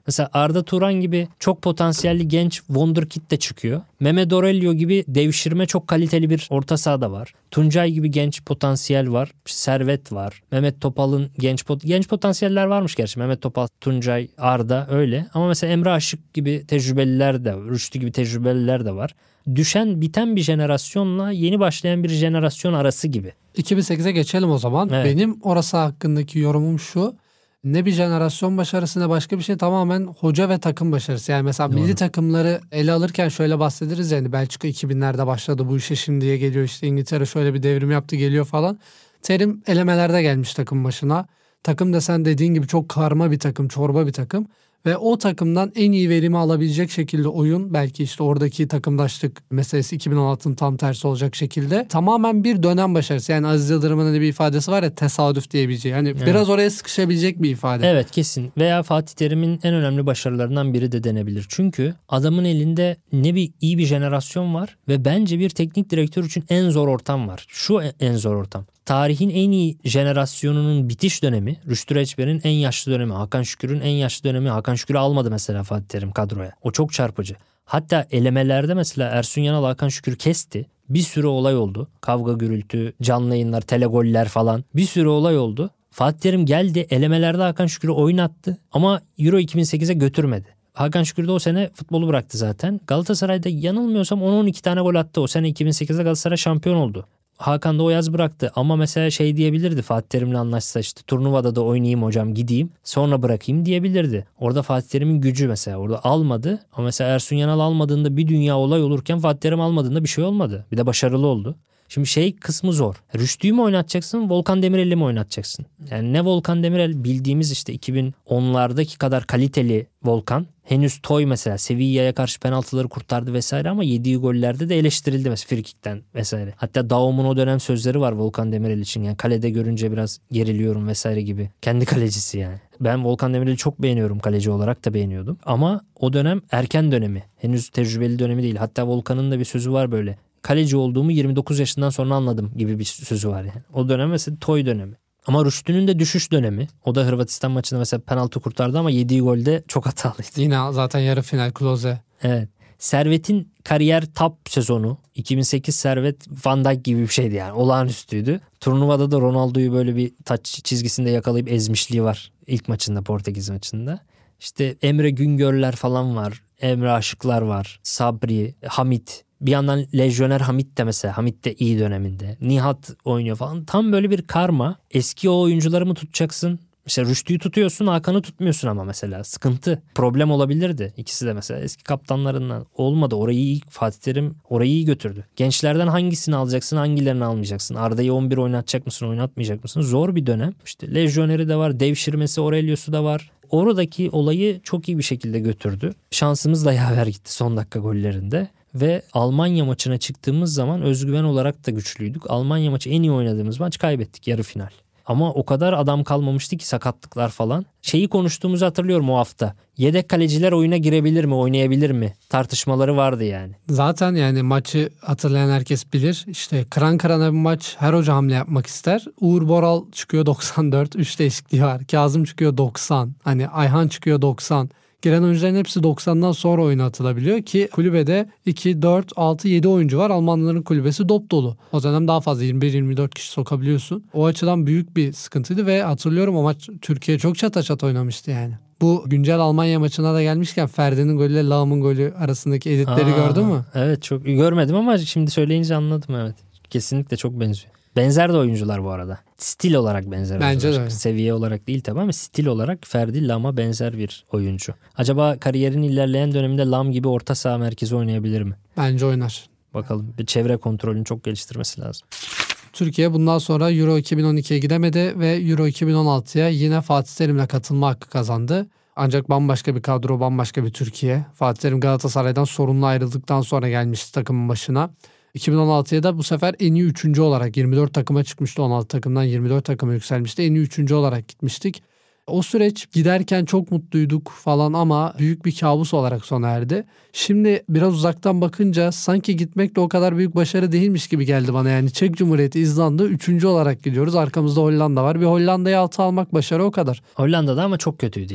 Mesela Arda Turan gibi çok potansiyelli genç wonderkid de çıkıyor. Mehmet Aurelio gibi devşirme çok kaliteli bir orta sahada var. Tuncay gibi genç potansiyel var. Servet var. Mehmet Topal'ın genç pot genç potansiyeller varmış gerçi. Mehmet Topal, Tuncay, Arda öyle. Ama mesela Emre Aşık gibi tecrübeliler de, Rüştü gibi tecrübeliler de var. Düşen, biten bir jenerasyonla yeni başlayan bir jenerasyon arası gibi. iki bin sekize geçelim o zaman. Evet. Benim orası hakkındaki yorumum şu. Ne bir jenerasyon başarısı ne başka bir şey, tamamen hoca ve takım başarısı. Yani mesela Doğru. milli takımları ele alırken şöyle bahsederiz yani Belçika iki binlerde başladı bu işe, şimdiye geliyor, işte İngiltere şöyle bir devrim yaptı geliyor falan. Terim elemelerde gelmiş takım başına. Takım desen dediğin gibi çok karma bir takım, çorba bir takım. Ve o takımdan en iyi verimi alabilecek şekilde oyun, belki işte oradaki takımdaşlık meselesi iki bin on altının tam tersi olacak şekilde tamamen bir dönem başarısı. Yani Aziz Yıldırım'ın hani bir ifadesi var ya, tesadüf diyebileceği. Hani Evet. biraz oraya sıkışabilecek bir ifade. Evet, kesin. Veya Fatih Terim'in en önemli başarılarından biri de denebilir. Çünkü adamın elinde ne bir iyi bir jenerasyon var ve bence bir teknik direktör için en zor ortam var. Şu en zor ortam. Tarihin en iyi jenerasyonunun bitiş dönemi, Rüştü Reçber'in en yaşlı dönemi, Hakan Şükür'ün en yaşlı dönemi. Hakan Şükür'ü almadı mesela Fatih Terim kadroya. O çok çarpıcı. Hatta elemelerde mesela Ersun Yanal Hakan Şükür kesti. Bir sürü olay oldu. Kavga, gürültü, canlı yayınlar, telegoller falan. Bir sürü olay oldu. Fatih Terim geldi, elemelerde Hakan Şükür'ü oynattı ama Euro iki bin sekize götürmedi. Hakan Şükür de o sene futbolu bıraktı zaten. Galatasaray'da yanılmıyorsam on on iki tane gol attı. O sene iki bin sekizde Galatasaray şampiyon oldu. Hakan da o yaz bıraktı ama mesela şey diyebilirdi, Fatih Terim'le anlaşsa işte turnuvada da oynayayım hocam, gideyim sonra bırakayım diyebilirdi. Orada Fatih Terim'in gücü mesela orada almadı ama mesela Ersun Yanal almadığında bir dünya olay olurken Fatih Terim almadığında bir şey olmadı. Bir de başarılı oldu. Şimdi şey kısmı zor. Rüştü'yü mü oynatacaksın, Volkan Demirel'i mi oynatacaksın? Yani ne Volkan Demirel, bildiğimiz işte iki bin onlardaki kadar kaliteli Volkan. Henüz toy mesela Sevilla'ya karşı penaltıları kurtardı vesaire ama yediği gollerde de eleştirildi mesela frikikten vesaire. Hatta Daum'un o dönem sözleri var Volkan Demirel için. Yani kalede görünce biraz geriliyorum vesaire gibi. Kendi kalecisi yani. Ben Volkan Demirel'i çok beğeniyorum, kaleci olarak da beğeniyordum. Ama o dönem erken dönemi. Henüz tecrübeli dönemi değil. Hatta Volkan'ın da bir sözü var böyle. Kaleci olduğumu yirmi dokuz yaşından sonra anladım gibi bir sözü var yani. O dönem mesela toy dönemi. Ama Rüştü'nün de düşüş dönemi. O da Hırvatistan maçında mesela penaltı kurtardı ama yediği golde çok hatalıydı. Yine zaten yarı final Klose. Evet. Servet'in kariyer top sezonu. iki bin sekiz Servet Van Dijk gibi bir şeydi yani. Olağanüstüydü. Turnuvada da Ronaldo'yu böyle bir taç çizgisinde yakalayıp ezmişliği var. İlk maçında, Portekiz maçında. İşte Emre Güngörler falan var. Emre Aşıklar var. Sabri, Hamit. Bir yandan Lejyoner Hamit de mesela. Hamit de iyi döneminde. Nihat oynuyor falan. Tam böyle bir karma. Eski o oyuncuları mı tutacaksın? İşte Rüştü'yü tutuyorsun, Hakan'ı tutmuyorsun ama mesela. Sıkıntı. Problem olabilirdi. İkisi de mesela eski kaptanlarından olmadı. Orayı iyi, Fatih Terim orayı iyi götürdü. Gençlerden hangisini alacaksın, hangilerini almayacaksın? Arda'yı on bir oynatacak mısın, oynatmayacak mısın? Zor bir dönem. İşte Lejyoner'i de var, devşirmesi Aurelio'su da var. Oradaki olayı çok iyi bir şekilde götürdü. Şansımız da yaver gitti son dakika gollerinde. Ve Almanya maçına çıktığımız zaman özgüven olarak da güçlüydük. Almanya maçı en iyi oynadığımız maç, kaybettik yarı final. Ama o kadar adam kalmamıştı ki, sakatlıklar falan. Şeyi konuştuğumuzu hatırlıyorum o hafta. Yedek kaleciler oyuna girebilir mi, oynayabilir mi? Tartışmaları vardı yani. Zaten yani maçı hatırlayan herkes bilir. İşte kıran kırana bir maç, her hoca hamle yapmak ister. Uğur Boral çıkıyor doksan dört. üç değişikliği var. Kazım çıkıyor doksan. Hani Ayhan çıkıyor doksan. Giren oyuncuların hepsi doksandan sonra oyuna atılabiliyor ki kulübede iki, dört, altı, yedi oyuncu var. Almanların kulübesi dop dolu. O dönem daha fazla yirmi bir yirmi dört kişi sokabiliyorsun. O açıdan büyük bir sıkıntıydı ve hatırlıyorum o maç Türkiye çok çata çata oynamıştı yani. Bu güncel Almanya maçına da gelmişken Ferdi'nin golüyle Lahm'ın golü arasındaki editleri Aa, gördün mü? Evet, çok görmedim ama şimdi söyleyince anladım, evet. Kesinlikle çok benziyor. Benzer de oyuncular bu arada. Stil olarak benzer. Bence oyuncular. de öyle. Seviye olarak değil tabii ama stil olarak Ferdi Lam'a benzer bir oyuncu. Acaba kariyerin ilerleyen döneminde Lam gibi orta saha merkezi oynayabilir mi? Bence oynar. Bakalım. Bir çevre kontrolünü çok geliştirmesi lazım. Türkiye bundan sonra Euro iki bin on ikiye gidemedi ve Euro iki bin on altıya yine Fatih Terim'le katılma hakkı kazandı. Ancak bambaşka bir kadro, bambaşka bir Türkiye. Fatih Terim Galatasaray'dan sorunlu ayrıldıktan sonra gelmişti takımın başına. iki bin on altıya da bu sefer en iyi üçüncü olarak yirmi dört takıma çıkmıştı. on altı takımdan yirmi dört takıma yükselmişti. En iyi üçüncü olarak gitmiştik. O süreç giderken çok mutluyduk falan ama büyük bir kabus olarak sona erdi. Şimdi biraz uzaktan bakınca sanki gitmek de o kadar büyük başarı değilmiş gibi geldi bana. Yani Çek Cumhuriyeti, İzlanda üçüncü olarak gidiyoruz. Arkamızda Hollanda var. Bir Hollanda'yı altı almak başarı, o kadar. Hollanda'da ama çok kötüydü yani.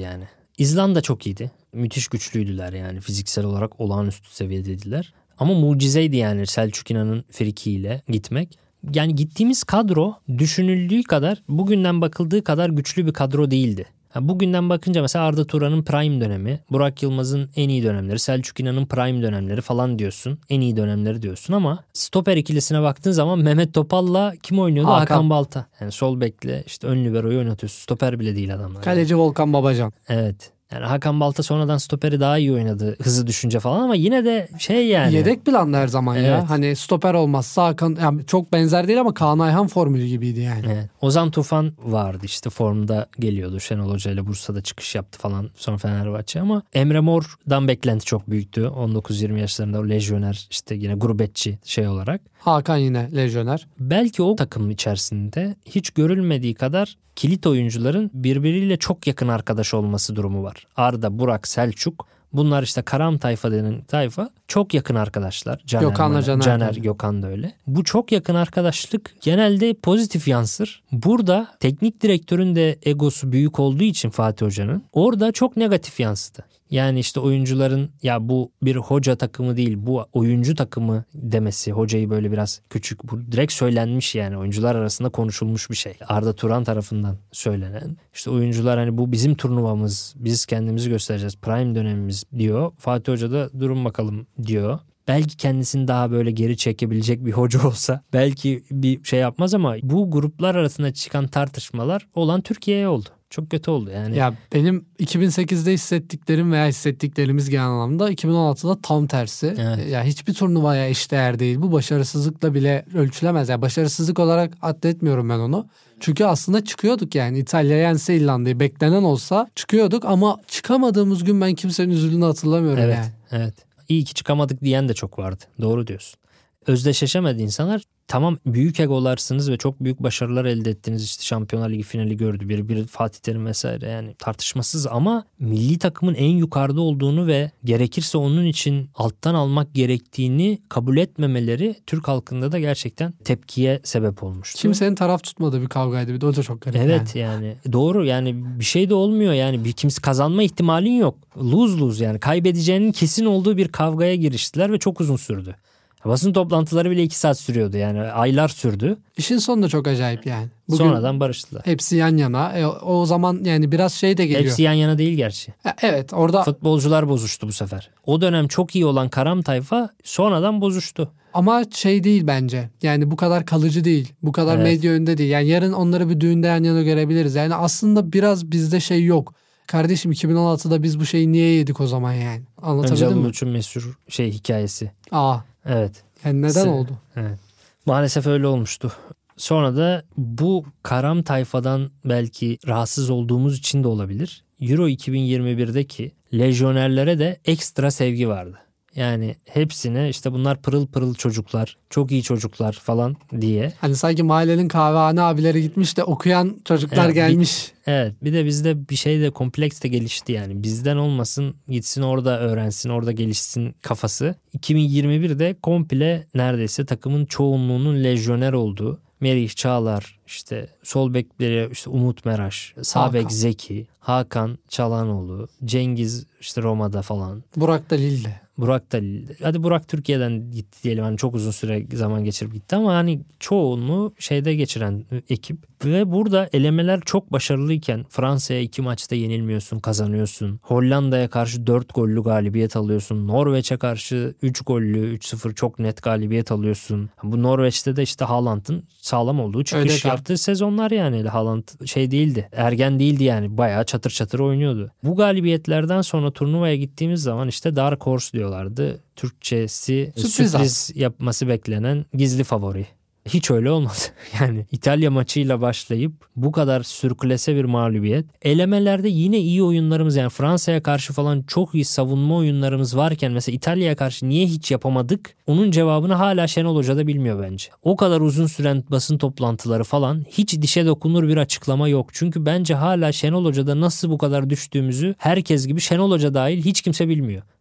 İzlanda çok iyiydi. Müthiş güçlüydüler yani fiziksel olarak olağanüstü seviyedeydiler. Ama mucizeydi yani Selçuk İnan'ın frikiyle gitmek. Yani gittiğimiz kadro düşünüldüğü kadar, bugünden bakıldığı kadar güçlü bir kadro değildi. Bugünden bakınca mesela Arda Turan'ın prime dönemi, Burak Yılmaz'ın en iyi dönemleri, Selçuk İnan'ın prime dönemleri falan diyorsun. En iyi dönemleri diyorsun ama stoper ikilisine baktığın zaman Mehmet Topal'la kim oynuyordu? Hakan, Hakan Balta. Yani sol bekle işte ön libero'yu oynatıyorsun. Stoper bile değil adamlar. Kaleci yani. Volkan Babacan. Evet. Yani Hakan Balta sonradan stoperi daha iyi oynadı. Hızı düşünce falan ama yine de şey yani. Yedek planda her zaman evet. ya. Hani stoper olmazsa Hakan yani çok benzer değil ama Kaan Ayhan formülü gibiydi yani. Evet. Ozan Tufan vardı işte formda geliyordu. Şenol Hoca ile Bursa'da çıkış yaptı falan sonra Fenerbahçe ama Emre Mor'dan beklenti çok büyüktü. on dokuz yirmi yaşlarında o lejyoner işte yine gurbetçi şey olarak. Hakan yine lejyoner. Belki o takım içerisinde hiç görülmediği kadar kilit oyuncuların birbiriyle çok yakın arkadaş olması durumu var. Arda, Burak, Selçuk bunlar işte Karam tayfa denen tayfa çok yakın arkadaşlar. Caner, Gökhan'la Caner. Caner Gökhan da öyle. Bu çok yakın arkadaşlık genelde pozitif yansır. Burada teknik direktörün de egosu büyük olduğu için Fatih Hoca'nın orada çok negatif yansıdı. Yani işte oyuncuların ya bu bir hoca takımı değil bu oyuncu takımı demesi hocayı böyle biraz küçük bu direkt söylenmiş yani oyuncular arasında konuşulmuş bir şey. Arda Turan tarafından söylenen işte oyuncular hani bu bizim turnuvamız biz kendimizi göstereceğiz prime dönemimiz diyor. Fatih Hoca da durun bakalım diyor. Belki kendisini daha böyle geri çekebilecek bir hoca olsa belki bir şey yapmaz ama bu gruplar arasında çıkan tartışmalar olan Türkiye'ye oldu. Çok kötü oldu yani. Ya benim iki bin sekizde hissettiklerim veya hissettiklerimiz genel anlamda iki bin on altıda tam tersi. Evet. Ya hiçbir turnuvaya eşdeğer değil. Bu başarısızlıkla bile ölçülemez. Yani başarısızlık olarak addetmiyorum ben onu. Çünkü aslında çıkıyorduk yani. İtalya yense İrlanda'yı beklenen olsa çıkıyorduk ama çıkamadığımız gün ben kimsenin üzüldüğünü hatırlamıyorum evet, yani. Evet. İyi ki çıkamadık diyen de çok vardı. Doğru diyorsun. Özdeşleşemedi insanlar. Tamam büyük egolarsınız ve çok büyük başarılar elde ettiniz. İşte Şampiyonlar Ligi finali gördü. Bir, bir Fatih Terim vesaire yani tartışmasız ama milli takımın en yukarıda olduğunu ve gerekirse onun için alttan almak gerektiğini kabul etmemeleri Türk halkında da gerçekten tepkiye sebep olmuştu. Kimsenin taraf tutmadığı bir kavgaydı. Bir de o da çok garip. Evet yani. yani doğru yani bir şey de olmuyor yani bir kimse kazanma ihtimalin yok. Lose lose yani kaybedeceğinin kesin olduğu bir kavgaya giriştiler ve çok uzun sürdü. Basın toplantıları bile iki saat sürüyordu yani aylar sürdü. İşin sonu da çok acayip yani. Bugün sonradan barıştılar. Hepsi yan yana. E, o zaman yani biraz şey de geliyor. Hepsi yan yana değil gerçi. Ya, evet orada. Futbolcular bozuştu bu sefer. O dönem çok iyi olan Karam tayfa sonradan bozuştu. Ama şey değil bence. Yani bu kadar kalıcı değil. Bu kadar evet. medya önünde değil. Yani yarın onları bir düğünde yan yana görebiliriz. Yani aslında biraz bizde şey yok. Kardeşim iki bin on altıda biz bu şeyi niye yedik o zaman yani? Anlatabildim mi? Önce Uluç'un meşhur şey hikayesi. Aa. Evet. Yani neden Se- oldu? Evet. Maalesef öyle olmuştu. Sonra da bu Karam tayfadan belki rahatsız olduğumuz için de olabilir. Euro iki bin yirmi birdeki lejyonerlere de ekstra sevgi vardı. Yani hepsine işte bunlar pırıl pırıl çocuklar, çok iyi çocuklar falan diye. Hani sanki mahallenin kahvehane abileri gitmiş de okuyan çocuklar evet, gelmiş. Bir, evet bir de bizde bir şey de kompleks de gelişti yani. Bizden olmasın gitsin orada öğrensin, orada gelişsin kafası. iki bin yirmi birde komple neredeyse takımın çoğunluğunun lejyoner olduğu. Merih Çağlar, işte sol bekleri işte Umut Meraş, sağ bek Zeki, Hakan Çalhanoğlu, Cengiz işte Roma'da falan. Burak da Lille'de. Burak da Lille'de. Hadi Burak Türkiye'den gitti diyelim. Hani çok uzun süre zaman geçirip gitti ama hani çoğunluğu şeyde geçiren ekip. Ve burada elemeler çok başarılıyken Fransa'ya iki maçta yenilmiyorsun, kazanıyorsun. Hollanda'ya karşı dört gollü galibiyet alıyorsun. Norveç'e karşı üç gollü, üç sıfır çok net galibiyet alıyorsun. Bu Norveç'te de işte Haaland'ın sağlam olduğu çıkış Öyle yaptığı sezonlar yani. Haaland şey değildi, ergen değildi yani. Bayağı çatır çatır oynuyordu. Bu galibiyetlerden sonra turnuvaya gittiğimiz zaman işte Dark Horse diyorlardı. Türkçesi sürpriz, sürpriz yapması beklenen gizli favori. Hiç öyle olmadı. Yani İtalya maçıyla başlayıp bu kadar sürklese bir mağlubiyet. Elemelerde yine iyi oyunlarımız yani Fransa'ya karşı falan çok iyi savunma oyunlarımız varken mesela İtalya'ya karşı niye hiç yapamadık? Onun cevabını hala Şenol Hoca da bilmiyor bence. O kadar uzun süren basın toplantıları falan hiç dişe dokunur bir açıklama yok. Çünkü bence hala Şenol Hoca'da nasıl bu kadar düştüğümüzü herkes gibi Şenol Hoca dahil hiç kimse bilmiyor.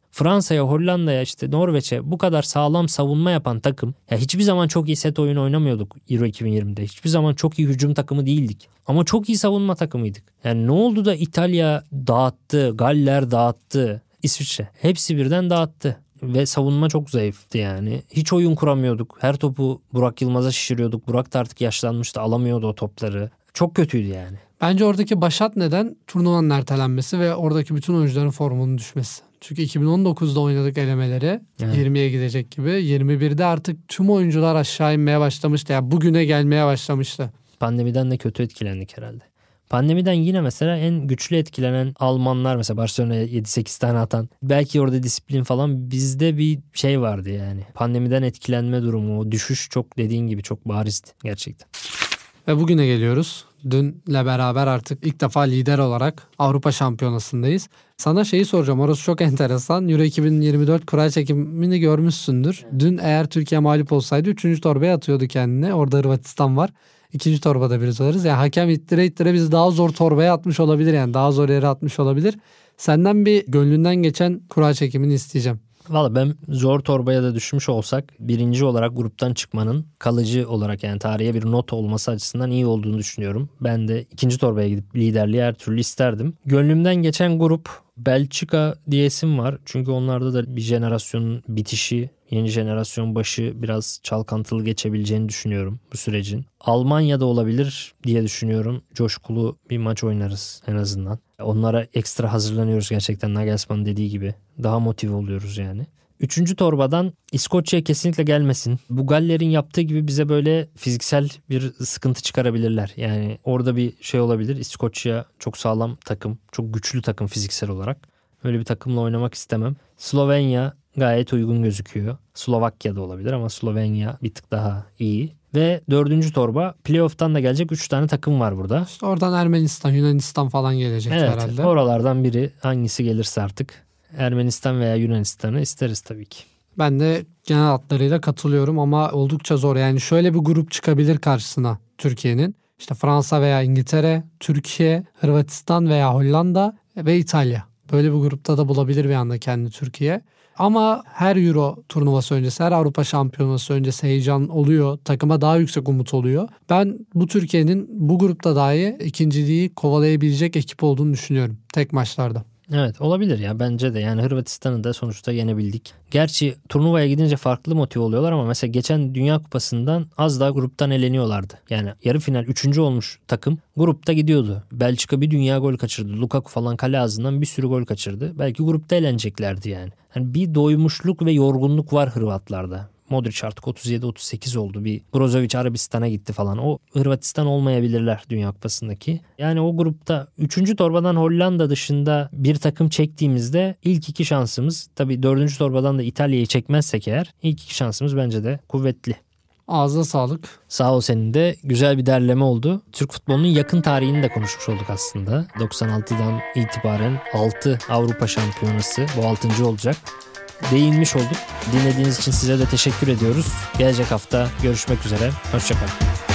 Fransa'ya, Hollanda'ya, işte Norveç'e bu kadar sağlam savunma yapan takım. Ya hiçbir zaman çok iyi set oyunu oynamıyorduk Euro iki bin yirmide. Hiçbir zaman çok iyi hücum takımı değildik. Ama çok iyi savunma takımıydık. Yani ne oldu da İtalya dağıttı, Galler dağıttı, İsviçre hepsi birden dağıttı. Ve savunma çok zayıftı yani. Hiç oyun kuramıyorduk. Her topu Burak Yılmaz'a şişiriyorduk. Burak da artık yaşlanmıştı, alamıyordu o topları. Çok kötüydü yani. Bence oradaki başat neden turnuvanın ertelenmesi ve oradaki bütün oyuncuların formunun düşmesi. Çünkü iki bin on dokuzda oynadık elemeleri. Evet. yirmiye gidecek gibi. yirmi birde artık tüm oyuncular aşağı inmeye başlamıştı. Yani bugüne gelmeye başlamıştı. Pandemiden de kötü etkilendik herhalde. Pandemiden yine mesela en güçlü etkilenen Almanlar, mesela Barcelona'ya yedi sekiz tane atan. Belki orada disiplin falan, bizde bir şey vardı yani. Pandemiden etkilenme durumu, o düşüş çok dediğin gibi çok barizdi gerçekten. Ve bugüne geliyoruz. Dünle beraber artık ilk defa lider olarak Avrupa Şampiyonası'ndayız. Sana şeyi soracağım, orası çok enteresan. Euro iki bin yirmi dört kura çekimini görmüşsündür. Dün eğer Türkiye mağlup olsaydı üçüncü torbaya atıyordu kendini. Orada Hırvatistan var. İkinci torbada biz varız. Yani hakem ittire ittire bizi daha zor torbaya atmış olabilir, yani daha zor yere atmış olabilir. Senden bir gönlünden geçen kura çekimini isteyeceğim. Valla ben zor torbaya da düşmüş olsak birinci olarak gruptan çıkmanın kalıcı olarak, yani tarihe bir not olması açısından iyi olduğunu düşünüyorum. Ben de ikinci torbaya gidip liderliği her türlü isterdim. Gönlümden geçen grup Belçika diyesim var. Çünkü onlarda da bir jenerasyonun bitişi, yeni jenerasyon başı biraz çalkantılı geçebileceğini düşünüyorum bu sürecin. Almanya'da olabilir diye düşünüyorum. Coşkulu bir maç oynarız en azından. Onlara ekstra hazırlanıyoruz gerçekten, Nagelsmann'ın dediği gibi. Daha motive oluyoruz yani. Üçüncü torbadan İskoçya kesinlikle gelmesin. Bu Galler'in yaptığı gibi bize böyle fiziksel bir sıkıntı çıkarabilirler. Yani orada bir şey olabilir. İskoçya çok sağlam takım, çok güçlü takım fiziksel olarak. Öyle bir takımla oynamak istemem. Slovenya gayet uygun gözüküyor. Slovakya da olabilir ama Slovenya bir tık daha iyi. Ve dördüncü torba playoff'tan da gelecek üç tane takım var burada. İşte oradan Ermenistan, Yunanistan falan gelecek evet, herhalde. Evet, oralardan biri, hangisi gelirse artık. Ermenistan veya Yunanistan'ı isteriz tabii ki. Ben de genel hatlarıyla katılıyorum ama oldukça zor. Yani şöyle bir grup çıkabilir karşısına Türkiye'nin. İşte Fransa veya İngiltere, Türkiye, Hırvatistan veya Hollanda ve İtalya. Böyle bir grupta da bulabilir bir anda kendi Türkiye. Ama her Euro turnuvası öncesi, her Avrupa Şampiyonası öncesi heyecan oluyor. Takıma daha yüksek umut oluyor. Ben bu Türkiye'nin bu grupta dahi ikinciliği kovalayabilecek ekip olduğunu düşünüyorum tek maçlarda. Evet, olabilir ya, bence de. Yani Hırvatistan'ı da sonuçta yenebildik. Gerçi turnuvaya gidince farklı motive oluyorlar ama mesela geçen Dünya Kupası'ndan az daha gruptan eleniyorlardı. Yani yarı final üçüncü olmuş takım grupta gidiyordu. Belçika bir dünya gol kaçırdı. Lukaku falan kale ağzından bir sürü gol kaçırdı. Belki grupta eleneceklerdi yani. Yani bir doymuşluk ve yorgunluk var Hırvatlarda. Modric artık otuz yedi otuz sekiz oldu. Bir Brozovic Arabistan'a gitti falan. O Hırvatistan olmayabilirler Dünya Kupası'ndaki. Yani o grupta üçüncü torbadan Hollanda dışında bir takım çektiğimizde ilk iki şansımız, tabii dördüncü torbadan da İtalya'yı çekmezsek eğer, ilk iki şansımız bence de kuvvetli. Ağzına sağlık. Sağ ol, senin de güzel bir derleme oldu. Türk futbolunun yakın tarihini de konuşmuş olduk aslında. doksan altıdan itibaren altı Avrupa Şampiyonası, bu altıncı olacak. Değinmiş olduk. Dinlediğiniz için size de teşekkür ediyoruz. Gelecek hafta görüşmek üzere. Hoşçakalın.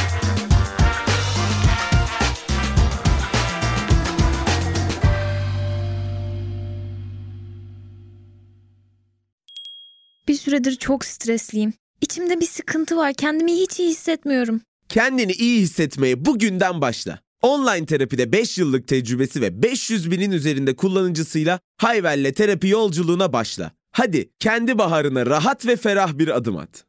Bir süredir çok stresliyim. İçimde bir sıkıntı var. Kendimi hiç iyi hissetmiyorum. Kendini iyi hissetmeye bugünden başla. Online terapide beş yıllık tecrübesi ve beş yüz binin üzerinde kullanıcısıyla Hayvel'le terapi yolculuğuna başla. Hadi kendi baharına rahat ve ferah bir adım at.